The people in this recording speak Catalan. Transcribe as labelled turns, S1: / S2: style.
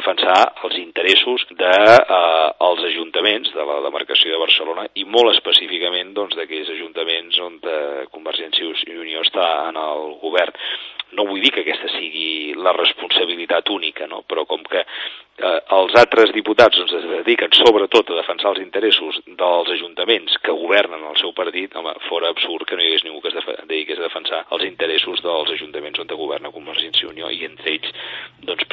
S1: defensar els interessos dels ajuntaments de la demarcació de Barcelona i molt específicament d'aquells ajuntaments on Convergència i Unió està en el govern. No vull dir que aquesta sigui la responsabilitat única, no? Però com que els altres diputats es dediquen sobretot a defensar els interessos dels ajuntaments que governen el seu partit, home, fora absurd que no hi hagués ningú que es dediqués a defensar els interessos dels ajuntaments on governa Convergència i Unió, i entre ells